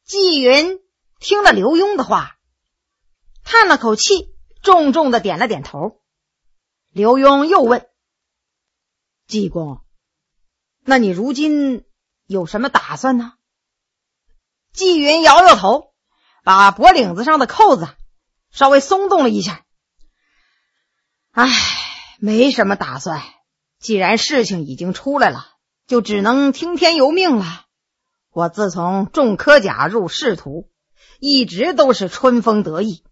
纪云听了刘墉的话，叹了口气，重重的点了点头。刘墉又问：纪公，那你如今有什么打算呢？纪云摇摇头，把脖领子上的扣子稍微松动了一下。没什么打算，既然事情已经出来了，就只能听天由命了。我自从中科甲入仕途，一直都是春风得意，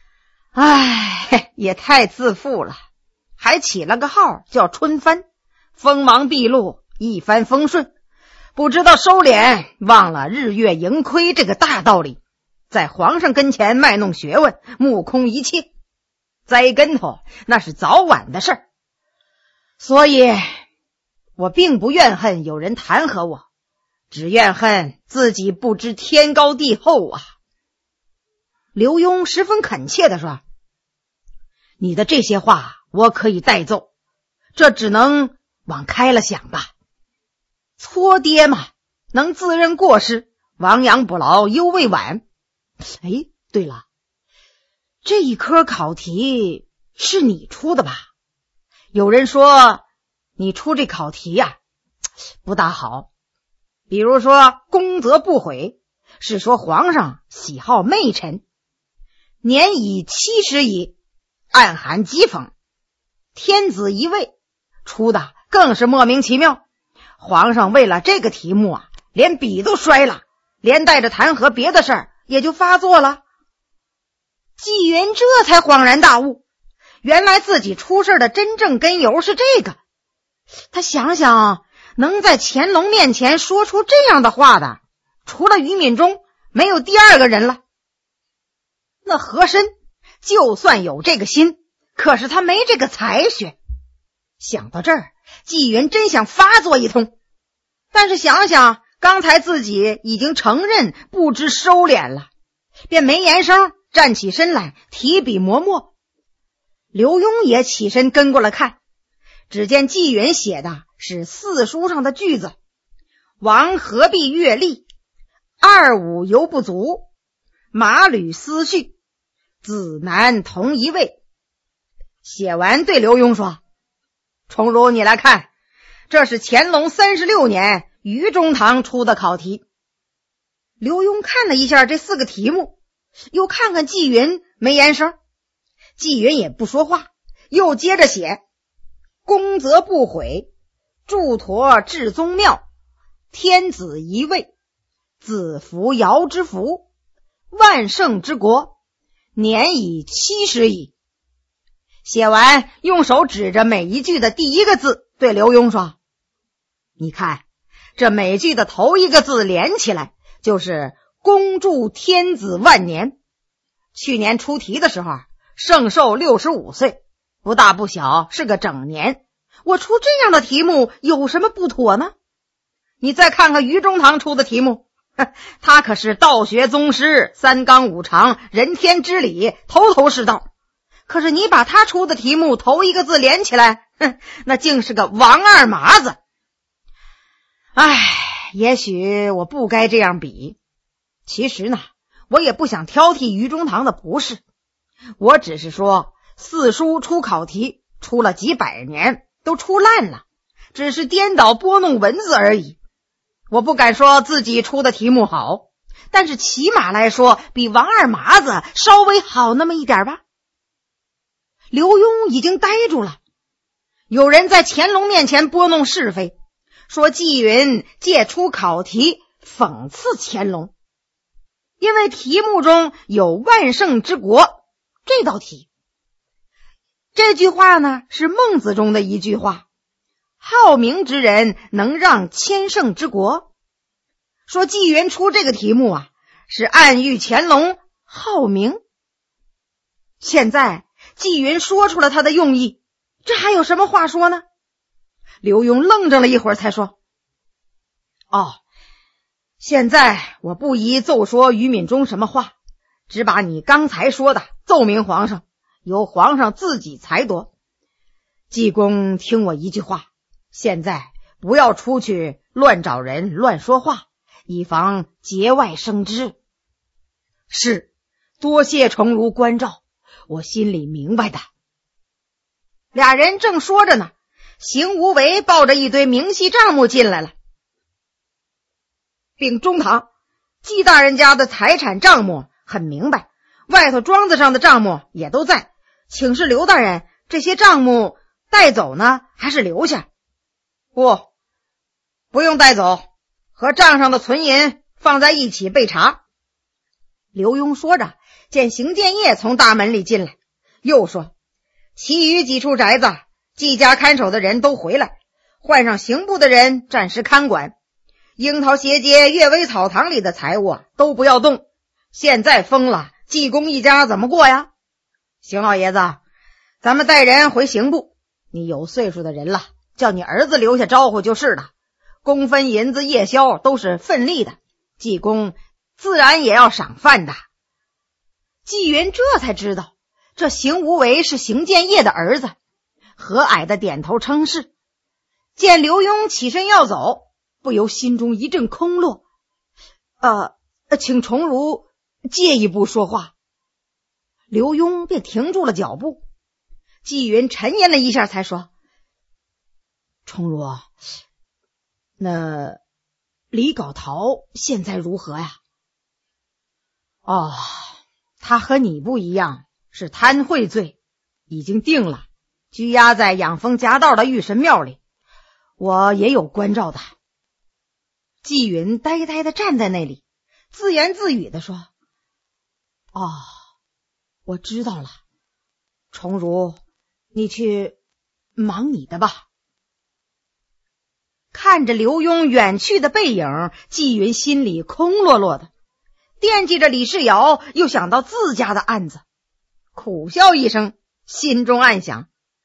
也太自负了，还起了个号叫春帆，锋芒毕露，一帆风顺，不知道收敛，忘了日月盈亏这个大道理，在皇上跟前卖弄学问，目空一切，栽跟头那是早晚的事儿。所以我并不怨恨有人弹劾我，只怨恨自己不知天高地厚啊。刘墉十分恳切地说：你的这些话我可以代奏，这只能往开了想吧。搓爹嘛，能自认过失，亡羊补牢犹未晚。对了，这一科考题是你出的吧？有人说你出这考题呀，不大好。比如说功则不悔，是说皇上喜好媚臣，年已70矣，暗含讥讽。天子一位出的更是莫名其妙，皇上为了这个题目连笔都摔了，连带着弹劾别的事儿也就发作了。纪云这才恍然大悟，原来自己出事的真正根由是这个。他想想，能在乾隆面前说出这样的话的，除了于敏中，没有第二个人了。那和珅就算有这个心，可是他没这个才学。想到这儿，纪云真想发作一通，但是想想刚才自己已经承认不知收敛了，便没言声，站起身来提笔磨墨。刘墉也起身跟过来看，只见纪云写的是四书上的句子：王何必阅历，25犹不足，马履思绪，子难同一位。写完对刘墉说：崇儒你来看，这是乾隆36年于中堂出的考题。刘墉看了一下这4个题目，又看看纪云，没言声。纪云也不说话，又接着写：功则不悔，祝陀至宗庙，天子一位，子服尧之福，万圣之国，年已70矣。写完，用手指着每一句的第一个字，对刘墉说：你看，这每句的头一个字连起来，就是恭祝天子万年。去年出题的时候，圣寿65岁，不大不小，是个整年。我出这样的题目有什么不妥呢？你再看看于中堂出的题目，他可是道学宗师，三纲五常，人天之理，头头是道。可是你把他出的题目头一个字连起来，那竟是个王二麻子。也许我不该这样比。其实呢，我也不想挑剔于中堂的不是，我只是说四书出考题出了几百年，都出烂了，只是颠倒拨弄文字而已。我不敢说自己出的题目好，但是起码来说比王二麻子稍微好那么一点吧。刘墉已经呆住了。有人在乾隆面前拨弄是非，说纪云借出考题讽刺乾隆，因为题目中有万圣之国这道题。这句话呢，是孟子中的一句话：好名之人能让千圣之国。说纪云出这个题目是暗喻乾隆好名。现在纪云说出了他的用意，这还有什么话说呢？刘墉愣怔了一会儿才说：现在我不宜奏说于敏中什么话，只把你刚才说的奏明皇上，由皇上自己裁夺。纪公听我一句话，现在不要出去乱找人乱说话，以防节外生枝。 是，多谢崇儒关照，我心里明白的。俩人正说着呢，邢无为抱着一堆明细账目进来了。禀中堂，季大人家的财产账目很明白，外头庄子上的账目也都在，请示刘大人，这些账目带走呢，还是留下？不用带走，和账上的存银放在一起备查。刘墉说着，见邢建业从大门里进来，又说，其余几处宅子，季家看守的人都回来，换上刑部的人暂时看管，樱桃斜街阅微草堂里的财物都不要动，现在封了，季公一家怎么过呀？邢老爷子，咱们带人回刑部，你有岁数的人了，叫你儿子留下招呼就是了，公分银子夜宵都是分例的，季公自然也要赏饭的。纪云这才知道这邢无为是邢建业的儿子，和蔼的点头称是。见刘墉起身要走，不由心中一阵空落。请崇儒借一步说话。刘墉便停住了脚步。纪云沉吟了一下才说，崇儒，那李皋陶现在如何呀？他和你不一样，是贪贿罪，已经定了，拘押在养蜂夹道的玉神庙里，我也有关照的。纪云呆呆地站在那里，自言自语地说，我知道了，崇儒，你去忙你的吧。看着刘墉远去的背影，纪云心里空落落的，惦记着李世尧，又想到自家的案子，苦笑一声，心中暗想，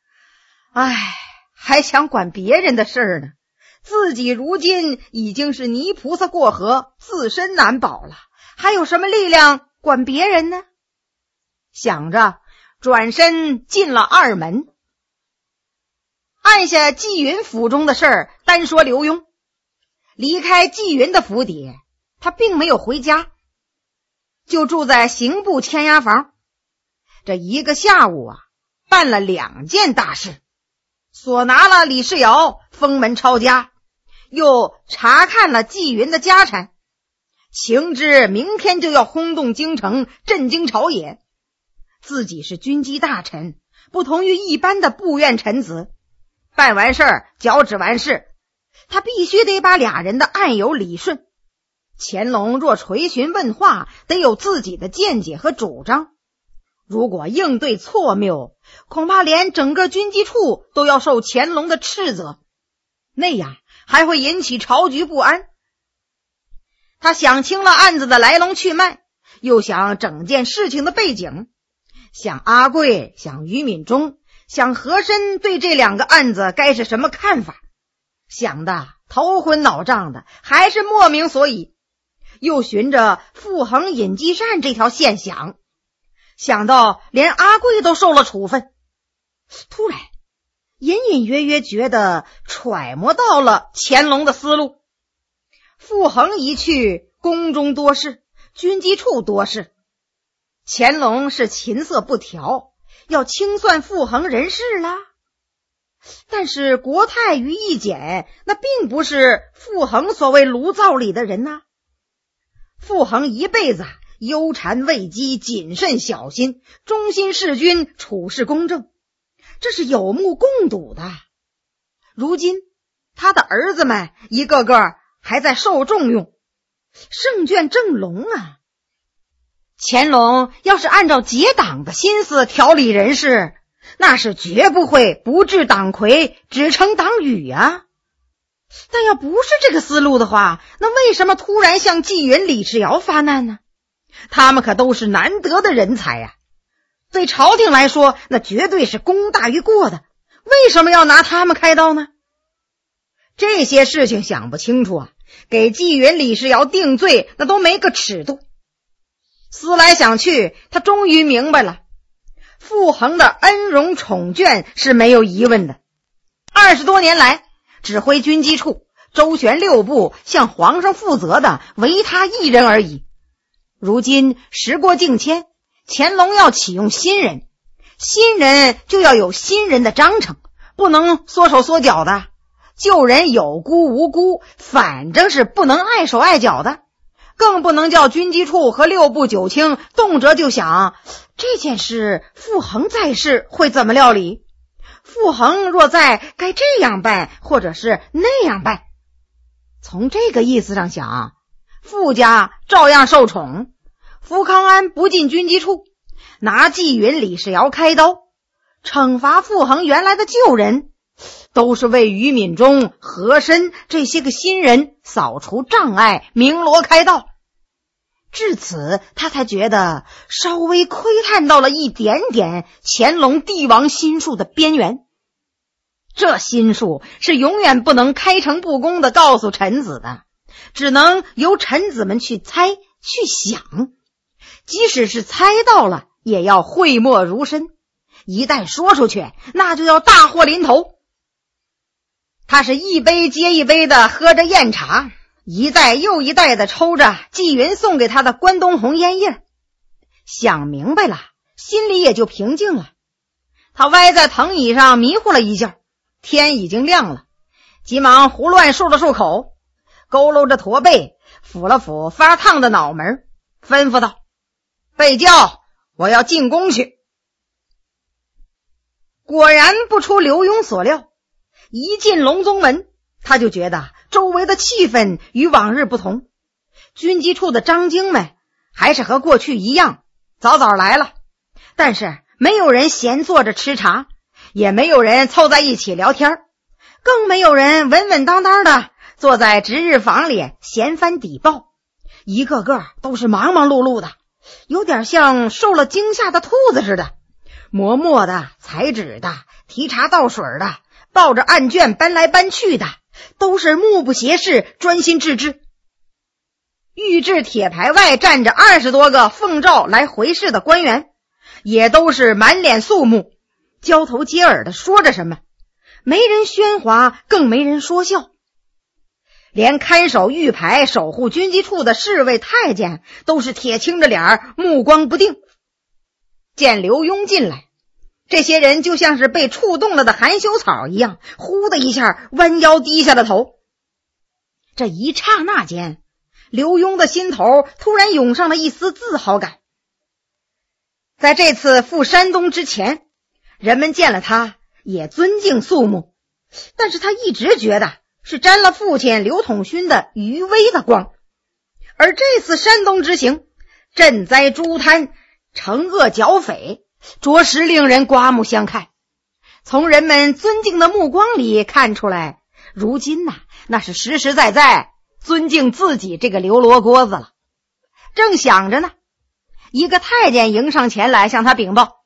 还想管别人的事儿呢，自己如今已经是泥菩萨过河，自身难保了，还有什么力量管别人呢？想着转身进了二门。按下纪云府中的事儿，单说刘墉离开纪云的府邸，他并没有回家，就住在刑部签押房。这一个下午办了2件大事，索拿了李世尧封门抄家，又查看了纪云的家产，情知明天就要轰动京城，震惊朝野。自己是军机大臣，不同于一般的部院臣子，办完事儿脚趾完事，他必须得把俩人的案由理顺。乾隆若垂询问话，得有自己的见解和主张，如果应对错谬，恐怕连整个军机处都要受乾隆的斥责，那样还会引起朝局不安。他想清了案子的来龙去脉，又想整件事情的背景，想阿贵，想于敏中，想和珅对这2个案子该是什么看法，想的头昏脑胀的，还是莫名所以。又循着傅恒尹继善这条线想到连阿贵都受了处分，突然隐隐约约觉得揣摩到了乾隆的思路。傅恒一去，宫中多事，军机处多事，乾隆是琴瑟不调，要清算傅恒人事啦。但是国泰于一简，那并不是傅恒所谓炉灶里的人呐。傅恒一辈子忧谗畏讥，谨慎小心，忠心事君，处事公正，这是有目共睹的。如今他的儿子们一个个还在受重用，圣眷正隆啊。乾隆要是按照结党的心思调理人事，那是绝不会不治党魁，只称党羽啊。但要不是这个思路的话，那为什么突然向纪云、李世尧发难呢？他们可都是难得的人才呀，对朝廷来说，那绝对是功大于过的，为什么要拿他们开刀呢？这些事情想不清楚给纪云、李世尧定罪，那都没个尺度。思来想去，他终于明白了，傅恒的恩荣宠眷是没有疑问的。20多年来，指挥军机处，周旋6部，向皇上负责的唯他一人而已。 如今时过境迁，乾隆要启用新人，新人就要有新人的章程，不能缩手缩脚的。旧人有辜无辜，反正是不能碍手碍脚的，更不能叫军机处和六部九卿动辄就想这件事傅恒在世会怎么料理，傅恒若在该这样办或者是那样办。从这个意思上想，傅家照样受宠，福康安不进军机处，拿纪云李世尧开刀，惩罚傅恒原来的旧人，都是为于敏中、和珅这些个新人扫除障碍，鸣锣开道。至此他才觉得稍微窥探到了一点点乾隆帝王心术的边缘。这心术是永远不能开诚布公地告诉臣子的，只能由臣子们去猜去想，即使是猜到了也要讳莫如深，一旦说出去那就要大祸临头。他是一杯接一杯的喝着酽茶，一袋又一袋的抽着纪云送给他的关东红烟叶，想明白了，心里也就平静了。他歪在藤椅上迷糊了一觉，天已经亮了，急忙胡乱漱了漱口，佝偻着驼背，抚了抚发烫的脑门，吩咐道：备轿，我要进宫去。果然不出刘墉所料，一进隆宗门，他就觉得周围的气氛与往日不同。军机处的张京们还是和过去一样，早早来了，但是没有人闲坐着吃茶，也没有人凑在一起聊天，更没有人稳稳当当的坐在值日房里闲翻底报，一个个都是忙忙碌碌的，有点像受了惊吓的兔子似的，磨墨的、裁纸的、提茶倒水的，抱着案卷搬来搬去的，都是目不斜视，专心致志。御制铁牌外站着20多个奉诏来回事的官员，也都是满脸肃穆，交头接耳的说着什么，没人喧哗，更没人说笑。连看守御牌守护军机处的侍卫太监都是铁青着脸，目光不定。见刘墉进来，这些人就像是被触动了的含羞草一样，呼的一下弯腰低下了头。这一刹那间，刘墉的心头突然涌上了一丝自豪感。在这次赴山东之前，人们见了他也尊敬肃穆，但是他一直觉得是沾了父亲刘统勋的余威的光。而这次山东之行，赈灾诛贪，惩恶剿匪，着实令人刮目相看。从人们尊敬的目光里看出来，如今那是实实在在尊敬自己这个刘罗锅子了。正想着呢，一个太监迎上前来向他禀报：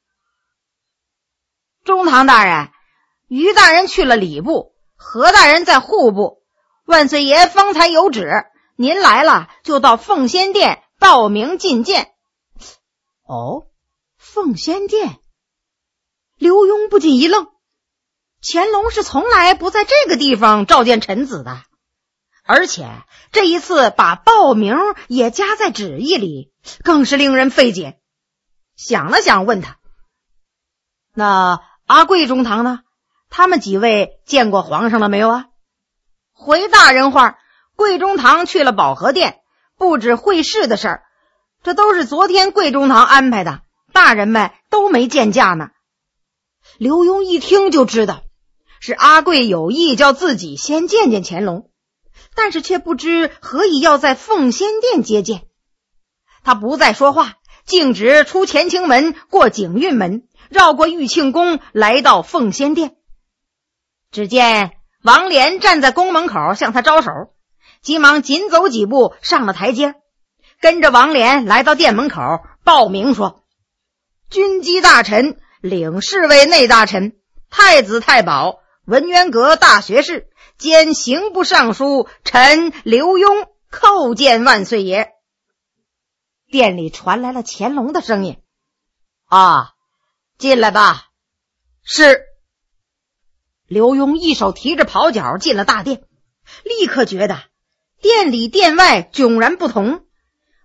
中堂大人，于大人去了礼部，何大人在户部，万岁爷方才有旨，您来了就到奉先殿报名觐见。哦，奉先殿。刘墉不禁一愣，乾隆是从来不在这个地方召见臣子的，而且这一次把报名也加在旨意里，更是令人费解。想了想问他：那阿贵中堂呢？他们几位见过皇上了没有啊？回大人话，贵中堂去了保和殿布置会试的事儿，这都是昨天贵中堂安排的，大人们都没见驾呢。刘墉一听就知道是阿贵有意叫自己先见见乾隆，但是却不知何以要在奉先殿接见。他不再说话，径直出乾清门，过景运门，绕过玉庆宫，来到奉先殿。只见王莲站在宫门口向他招手，急忙紧走几步上了台阶，跟着王莲来到殿门口报名说：军机大臣领侍卫内大臣，太子太保，文渊阁大学士兼刑部尚书臣刘墉叩见万岁爷。殿里传来了乾隆的声音：啊，进来吧。是。刘墉一手提着袍角进了大殿，立刻觉得殿里殿外迥然不同。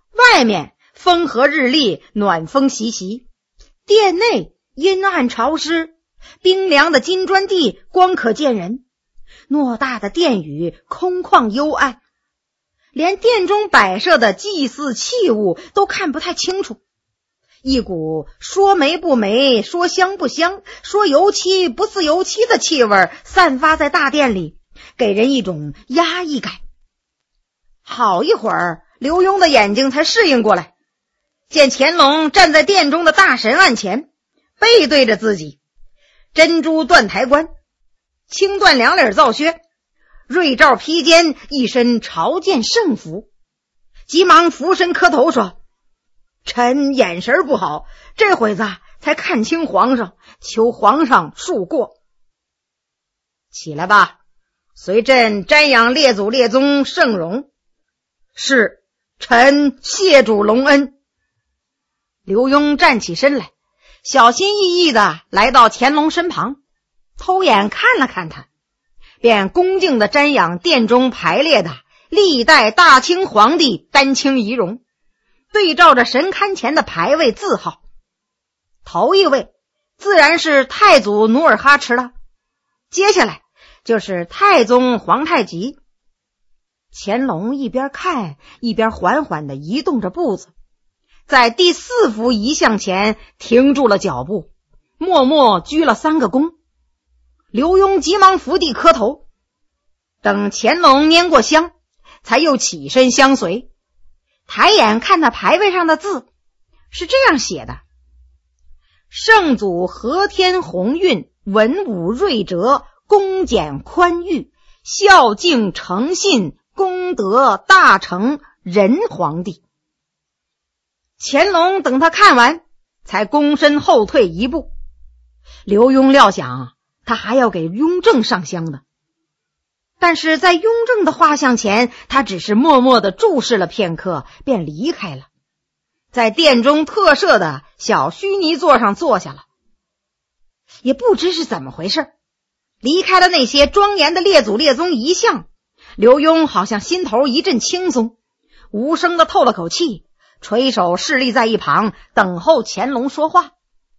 外面风和日丽，暖风习习，殿内阴暗潮湿，冰凉的金砖地光可见人，偌大的殿宇空旷幽暗，连殿中摆设的祭祀器物都看不太清楚，一股说霉不霉，说香不香，说油漆不似油漆的气味散发在大殿里，给人一种压抑感。好一会儿，刘墉的眼睛才适应过来，见乾隆站在殿中的大神案前，背对着自己，珍珠缎台冠，青缎两领皂靴，瑞罩披肩，一身朝见圣服，急忙俯身磕头说：臣眼神不好，这会子才看清皇上，求皇上恕过。起来吧，随朕瞻仰列祖列宗圣容。是，臣谢主隆恩。刘墉站起身来，小心翼翼地来到乾隆身旁，偷眼看了看他，便恭敬地瞻仰殿中排列的历代大清皇帝丹青仪容，对照着神龛前的牌位字号。头一位自然是太祖努尔哈赤了，接下来就是太宗皇太极。乾隆一边看一边缓缓地移动着步子，在第4幅遗像前停住了脚步，默默鞠了3个躬。刘墉急忙伏地磕头，等乾隆拈过香，才又起身相随，抬眼看那牌位上的字，是这样写的：圣祖和天鸿运，文武睿哲，恭俭宽裕，孝敬诚信，功德大成，仁皇帝。乾隆等他看完，才躬身后退一步。刘墉料想他还要给雍正上香的，但是在雍正的画像前，他只是默默地注视了片刻，便离开了，在殿中特设的小虚泥座上坐下了。也不知是怎么回事，离开了那些庄严的列祖列宗遗像，刘墉好像心头一阵轻松，无声地透了口气，垂手侍立在一旁，等候乾隆说话。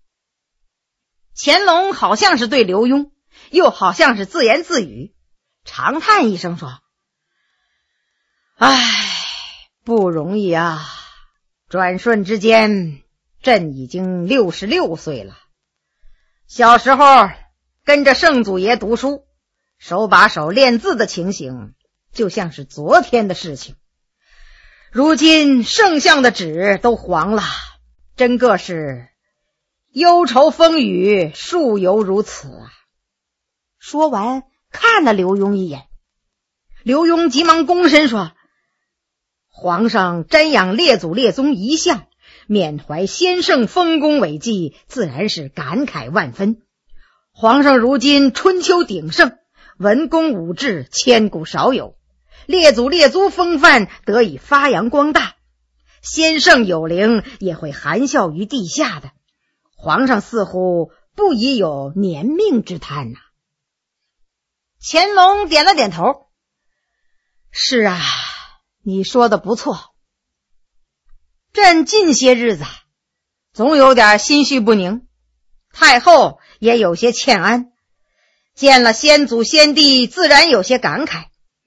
乾隆好像是对刘墉，又好像是自言自语，长叹一声说：唉，不容易啊，转瞬之间朕已经66岁了。小时候跟着圣祖爷读书，手把手练字的情形就像是昨天的事情，如今圣像的纸都黄了，真个是忧愁风雨，数犹如此啊。说完看了刘墉一眼，刘墉急忙躬身说：皇上瞻仰列祖列宗遗像，缅怀先圣丰功伟绩，自然是感慨万分。皇上如今春秋鼎盛，文功武治千古少有，列祖列宗风范得以发扬光大，先圣有灵也会含笑于地下的，皇上似乎不宜有年命之叹呐。乾隆点了点头：是啊，你说的不错。朕近些日子总有点心绪不宁，太后也有些欠安，见了先祖先帝自然有些感慨。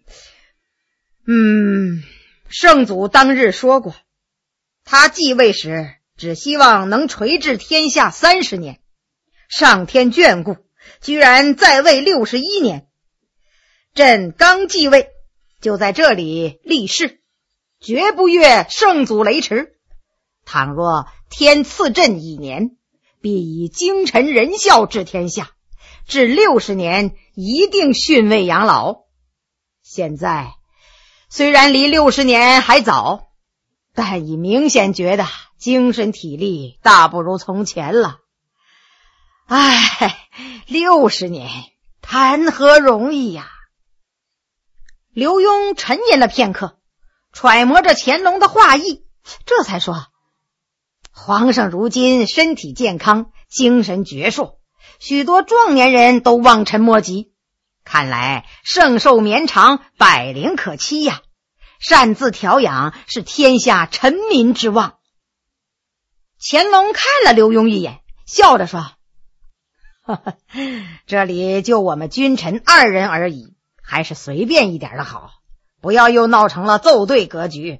圣祖当日说过，他继位时只希望能垂治天下30年，上天眷顾，居然在位61年。朕刚继位就在这里立誓，绝不越圣祖雷池，倘若天赐朕1年，必以精臣仁孝治天下，至60年一定逊位养老。现在虽然离60年还早，但已明显觉得精神体力大不如从前了。60年谈何容易呀。刘墉沉吟了片刻，揣摩着乾隆的话意，这才说：皇上如今身体健康，精神矍铄，许多壮年人都望尘莫及，看来圣寿绵长，百龄可期呀。 擅自调养是天下臣民之望。乾隆看了刘墉一眼，笑着说：呵呵，这里就我们君臣2人而已，还是随便一点的好，不要又闹成了奏对格局。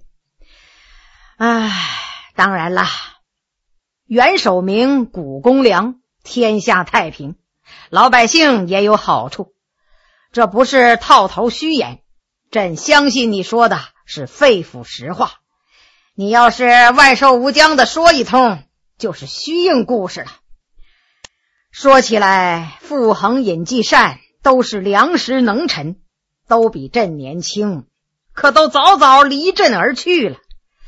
当然啦，元首明，古公良，天下太平，老百姓也有好处，这不是套头虚言，朕相信你说的是肺腑实话。你要是万寿无疆的说一通，就是虚应故事了。说起来，傅恒、尹继善都是良实能臣，都比朕年轻，可都早早离朕而去了。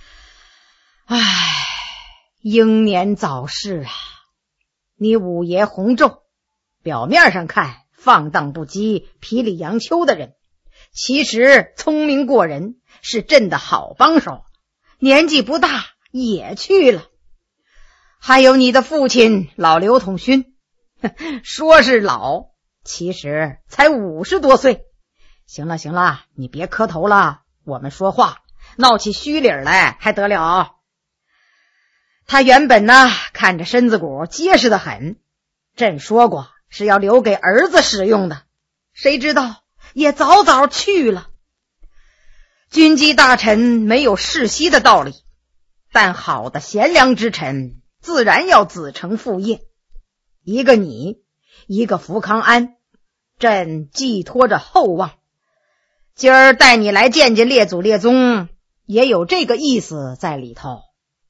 英年早逝啊！你五爷洪昼，表面上看放荡不羁、痞里杨秋的人，其实聪明过人，是朕的好帮手，年纪不大也去了。还有你的父亲老刘统勋，说是老，其实才50多岁。行了行了，你别磕头了，我们说话，闹起虚理来还得了。他原本呢，看着身子骨结实的很，朕说过是要留给儿子使用的，谁知道也早早去了。军机大臣没有世袭的道理，但好的贤良之臣自然要子承父业，一个你，一个福康安，朕寄托着厚望。今儿带你来见见列祖列宗，也有这个意思在里头。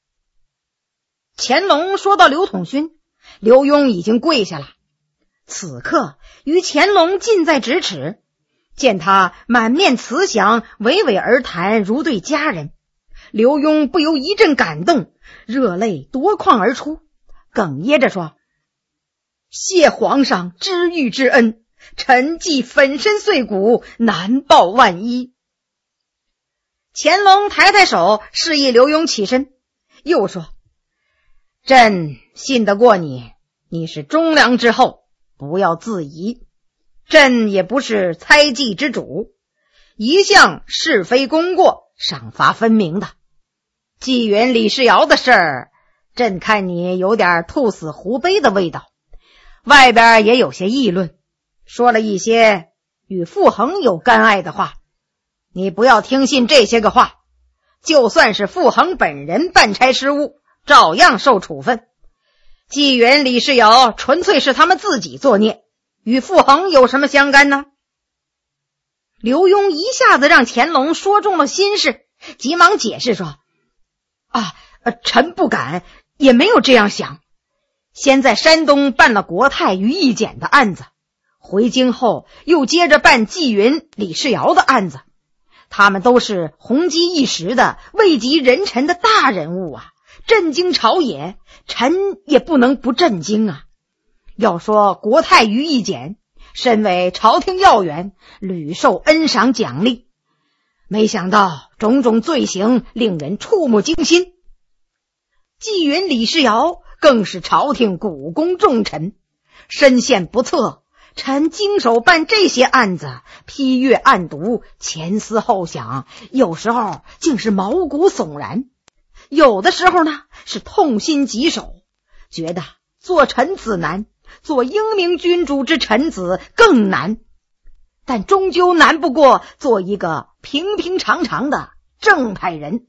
乾隆说到刘统勋，刘墉已经跪下了，此刻于乾隆近在咫尺，见他满面慈祥，娓娓而谈，如对家人，刘墉不由一阵感动，热泪夺眶而出，哽咽着说：谢皇上知遇之恩，臣既粉身碎骨，难报万一。乾隆抬抬手示意刘墉起身，又说：朕信得过你，你是忠良之后，不要自疑。朕也不是猜忌之主，一向是非功过赏罚分明的。纪元李世尧的事儿，朕看你有点兔死狐悲的味道，外边也有些议论，说了一些与傅恒有干碍的话，你不要听信这些个话，就算是傅恒本人办差失误，照样受处分。纪元李世尧纯粹是他们自己作孽，与傅恒有什么相干呢？刘墉一下子让乾隆说中了心事，急忙解释说：臣不敢，也没有这样想。先在山东办了国泰于义简的案子，回京后又接着办纪云李世尧的案子，他们都是红极一时的位极人臣的大人物啊，震惊朝野，臣也不能不震惊啊。要说国泰于义简，身为朝廷要员，屡受恩赏奖励，没想到种种罪行令人触目惊心。纪云李世尧更是朝廷股肱重臣，身陷不测，臣经手办这些案子，批阅案牍，前思后想，有时候竟是毛骨悚然，有的时候呢是痛心疾首，觉得做臣子难，做英明君主之臣子更难，但终究难不过做一个平平常常的正派人。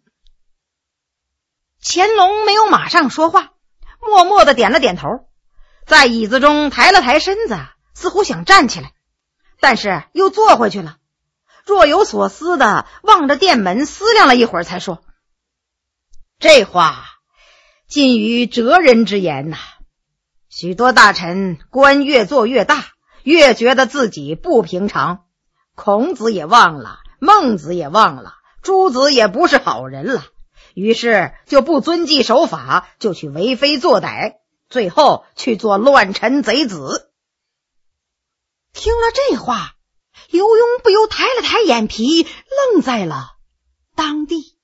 乾隆没有马上说话，默默地点了点头，在椅子中抬了抬身子，似乎想站起来，但是又坐回去了，若有所思地望着殿门思量了一会儿，才说：这话近于哲人之言呐。许多大臣官越做越大，越觉得自己不平常，孔子也忘了，孟子也忘了，朱子也不是好人了，于是就不遵纪守法，就去为非作歹，最后去做乱臣贼子。听了这话，刘墉不由抬了抬眼皮，愣在了当地。